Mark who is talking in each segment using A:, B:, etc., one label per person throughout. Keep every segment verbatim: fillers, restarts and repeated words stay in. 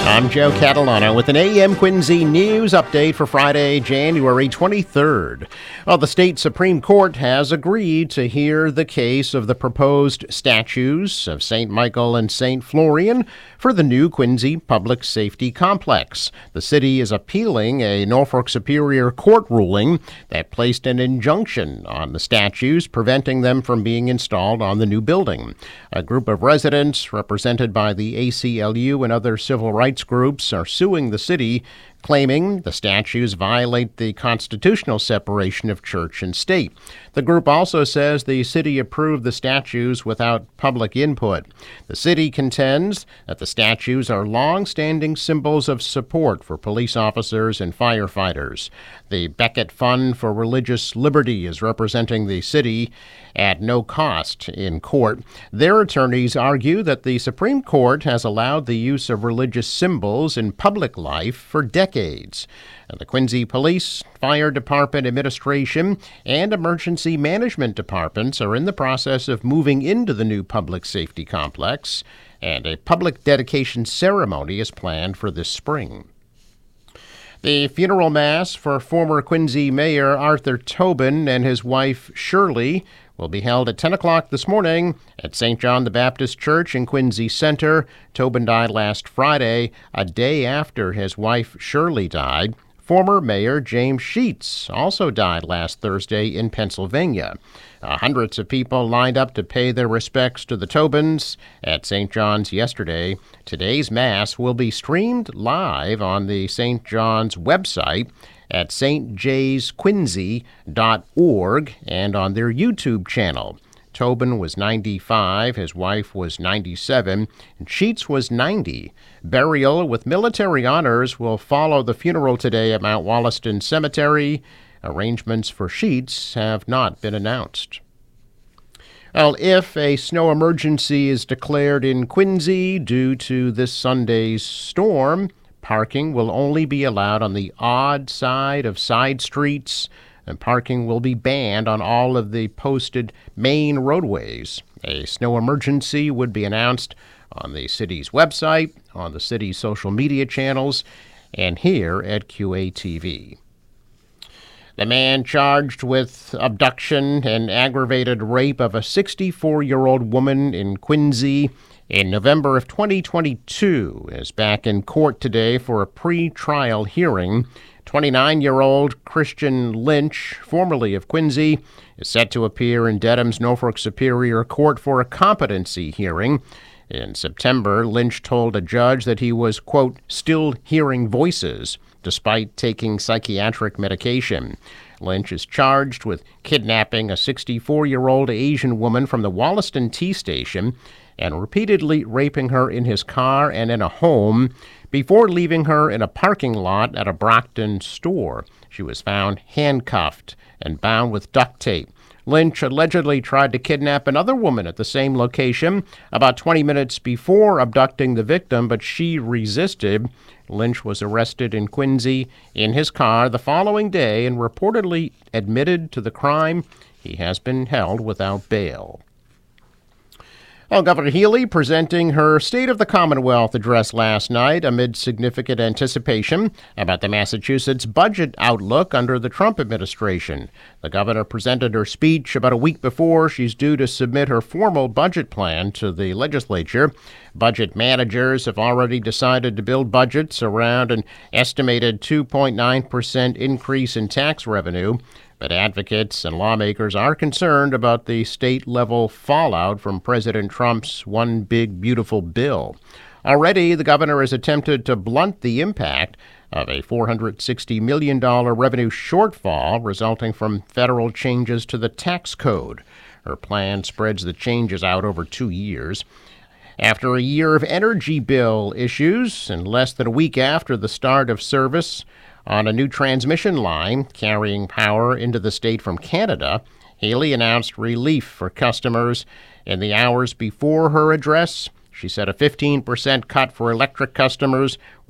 A: I'm Joe Catalano with an A M Quincy news update for Friday, January twenty-third. Well, the state Supreme Court has agreed to hear the case of the proposed statues of Saint Michael and Saint Florian for the new Quincy Public Safety Complex. The city is appealing a Norfolk Superior Court ruling that placed an injunction on the statues, preventing them from being installed on the new building. A group of residents, represented by the A C L U and other civil rights groups, are suing the city, claiming the statues violate the constitutional separation of church and state. The group also says the city approved the statues without public input. The city contends that the statues are long-standing symbols of support for police officers and firefighters. The Beckett Fund for Religious Liberty is representing the city at no cost in court. Their attorneys argue that the Supreme Court has allowed the use of religious symbols in public life for decades. The Quincy Police, Fire Department Administration, and Emergency Management Departments are in the process of moving into the new public safety complex, and a public dedication ceremony is planned for this spring. The funeral mass for former Quincy Mayor Arthur Tobin and his wife Shirley will be held at ten o'clock this morning at Saint John the Baptist Church in Quincy Center. Tobin died last Friday, a day after his wife Shirley died. Former Mayor James Sheets also died last Thursday in Pennsylvania. Uh, hundreds of people lined up to pay their respects to the Tobins at Saint John's yesterday. Today's Mass will be streamed live on the Saint John's website at s t jays quincy dot org and on their YouTube channel. Tobin was ninety-five, his wife was ninety-seven, and Sheets was ninety. Burial with military honors will follow the funeral today at Mount Wollaston Cemetery. Arrangements for Sheets have not been announced. Well, if a snow emergency is declared in Quincy due to this Sunday's storm, parking will only be allowed on the odd side of side streets, and parking will be banned on all of the posted main roadways. A snow emergency would be announced on the city's website, on the city's social media channels, and here at Q A T V. The man charged with abduction and aggravated rape of a sixty-four-year-old woman in Quincy in November of twenty twenty-two is back in court today for a pre-trial hearing. twenty-nine-year-old Christian Lynch, formerly of Quincy, is set to appear in Dedham's Norfolk Superior Court for a competency hearing. In September, Lynch told a judge that he was, quote, still hearing voices, despite taking psychiatric medication. Lynch is charged with kidnapping a sixty-four-year-old Asian woman from the Wollaston T Station and repeatedly raping her in his car and in a home before leaving her in a parking lot at a Brockton store. She was found handcuffed and bound with duct tape. Lynch allegedly tried to kidnap another woman at the same location about twenty minutes before abducting the victim, but she resisted. Lynch was arrested in Quincy in his car the following day and reportedly admitted to the crime. He has been held without bail. Well, Governor Healy presenting her State of the Commonwealth address last night amid significant anticipation about the Massachusetts budget outlook under the Trump administration. The governor presented her speech about a week before she's due to submit her formal budget plan to the legislature. Budget managers have already decided to build budgets around an estimated two point nine percent increase in tax revenue. But advocates and lawmakers are concerned about the state-level fallout from President Trump's One Big Beautiful Bill. Already, the governor has attempted to blunt the impact of a four hundred sixty million dollars revenue shortfall resulting from federal changes to the tax code. Her plan spreads the changes out over two years. After a year of energy bill issues and less than a week after the start of service on a new transmission line carrying power into the state from Canada, Healy announced relief for customers in the hours before her address. She said a fifteen percent cut for electric customers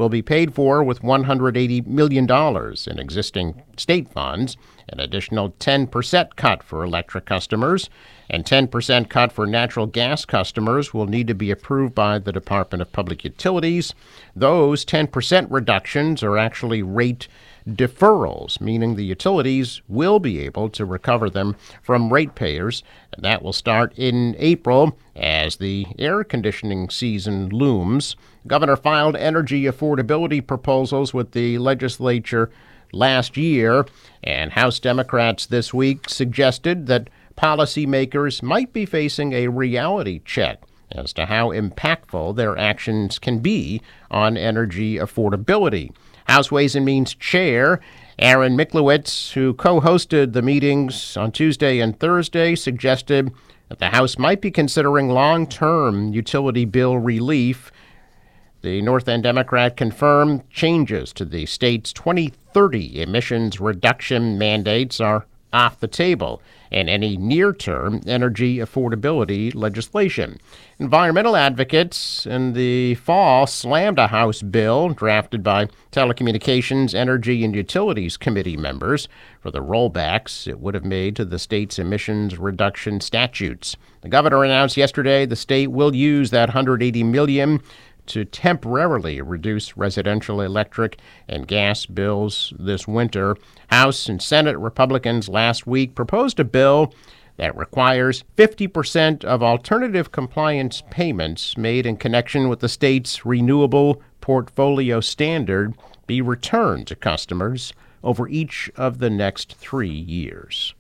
A: will be paid for with one hundred eighty million dollars in existing state funds, an additional ten percent cut for electric customers, and ten percent cut for natural gas customers will need to be approved by the Department of Public Utilities. Those ten percent reductions are actually rate deferrals, meaning the utilities will be able to recover them from ratepayers, and that will start in April as the air conditioning season looms. The governor filed energy affordability proposals with the legislature last year, and House Democrats this week suggested that policymakers might be facing a reality check as to how impactful their actions can be on energy affordability. House Ways and Means Chair Aaron Miklowitz, who co-hosted the meetings on Tuesday and Thursday, suggested that the House might be considering long-term utility bill relief. The North End Democrat confirmed changes to the state's twenty thirty emissions reduction mandates are off the table and any near-term energy affordability legislation. Environmental advocates in the fall slammed a House bill drafted by Telecommunications, Energy, and Utilities Committee members for the rollbacks it would have made to the state's emissions reduction statutes. The governor announced yesterday the state will use that one hundred eighty million dollars to temporarily reduce residential electric and gas bills this winter. House and Senate Republicans last week proposed a bill that requires fifty percent of alternative compliance payments made in connection with the state's renewable portfolio standard be returned to customers over each of the next three years.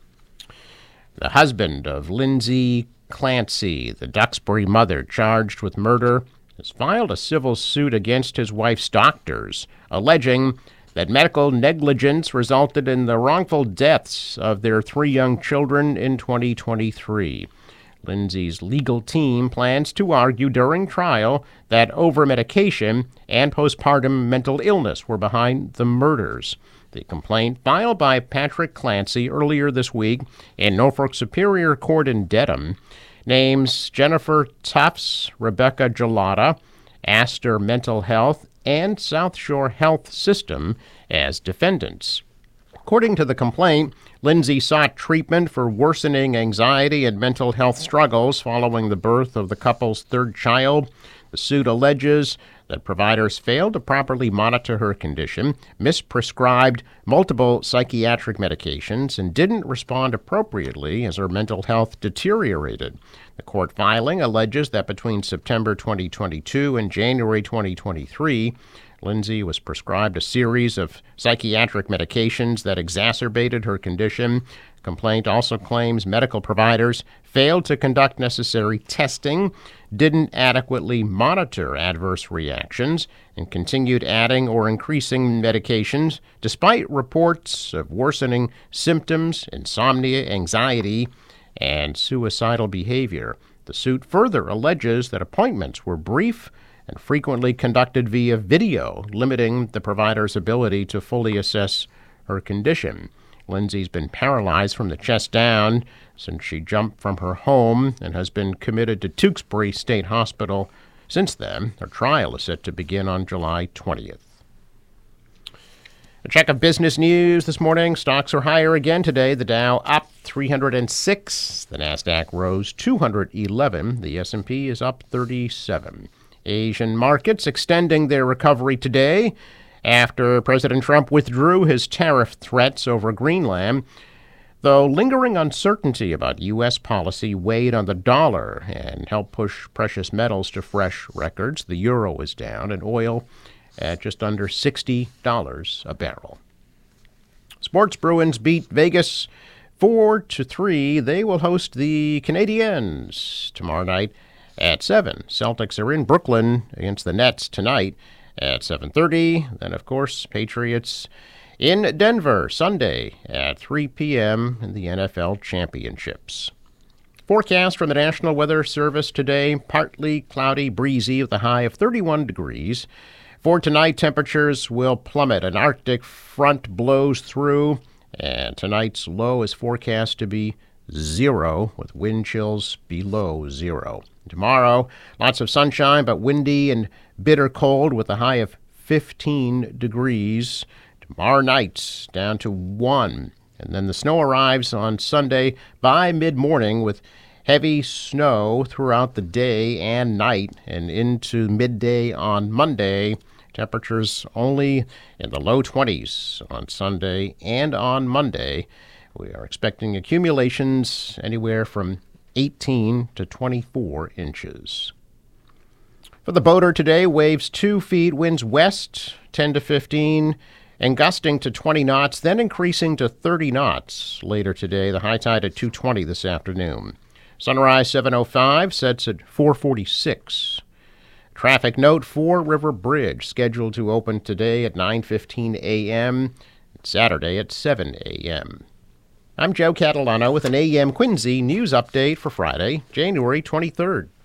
A: The husband of Lindsay Clancy, the Duxbury mother charged with murder, has filed a civil suit against his wife's doctors, alleging that medical negligence resulted in the wrongful deaths of their three young children in twenty twenty-three. Lindsay's legal team plans to argue during trial that over-medication and postpartum mental illness were behind the murders. The complaint, filed by Patrick Clancy earlier this week in Norfolk Superior Court in Dedham, names Jennifer Tufts, Rebecca Gelada, Astor Mental Health, and South Shore Health System as defendants. According to the complaint, Lindsay sought treatment for worsening anxiety and mental health struggles following the birth of the couple's third child. The suit alleges that providers failed to properly monitor her condition, misprescribed multiple psychiatric medications, and didn't respond appropriately as her mental health deteriorated. The court filing alleges that between September twenty twenty-two and January twenty twenty-three, Lindsay was prescribed a series of psychiatric medications that exacerbated her condition. The complaint also claims medical providers failed to conduct necessary testing, didn't adequately monitor adverse reactions, and continued adding or increasing medications despite reports of worsening symptoms, insomnia, anxiety, and suicidal behavior. The suit further alleges that appointments were brief and frequently conducted via video, limiting the provider's ability to fully assess her condition. Lindsay's been paralyzed from the chest down since she jumped from her home and has been committed to Tewksbury State Hospital since then. Her trial is set to begin on July twentieth. A check of business news this morning. Stocks are higher again today. The Dow up three hundred six. The Nasdaq rose two hundred eleven. The S and P is up thirty-seven. Asian markets extending their recovery today after President Trump withdrew his tariff threats over Greenland, though lingering uncertainty about U S policy weighed on the dollar and helped push precious metals to fresh records. The euro is down and oil at just under sixty dollars a barrel. Sports. Bruins beat Vegas four to three. They will host the Canadiens tomorrow night at seven. Celtics are in Brooklyn against the Nets tonight at seven thirty. Then, of course, Patriots in Denver Sunday at three p.m. in the N F L Championships. Forecast from the National Weather Service today: partly cloudy, breezy with a high of thirty-one degrees. For tonight, temperatures will plummet. An Arctic front blows through, and tonight's low is forecast to be zero, with wind chills below zero. Tomorrow, lots of sunshine, but windy and bitter cold with a high of fifteen degrees. Tomorrow night, down to one. And then the snow arrives on Sunday by mid-morning with heavy snow throughout the day and night and into midday on Monday. Temperatures only in the low twenties on Sunday and on Monday. We are expecting accumulations anywhere from eighteen to twenty-four inches. For the boater today, waves two feet, winds west ten to fifteen, and gusting to twenty knots, then increasing to thirty knots later today. The high tide at two twenty this afternoon. Sunrise seven oh five, sets at four forty-six. Traffic note, Fore River Bridge scheduled to open today at nine fifteen a.m. and Saturday at seven a.m. I'm Joe Catalano with an A M Quincy news update for Friday, January twenty-third.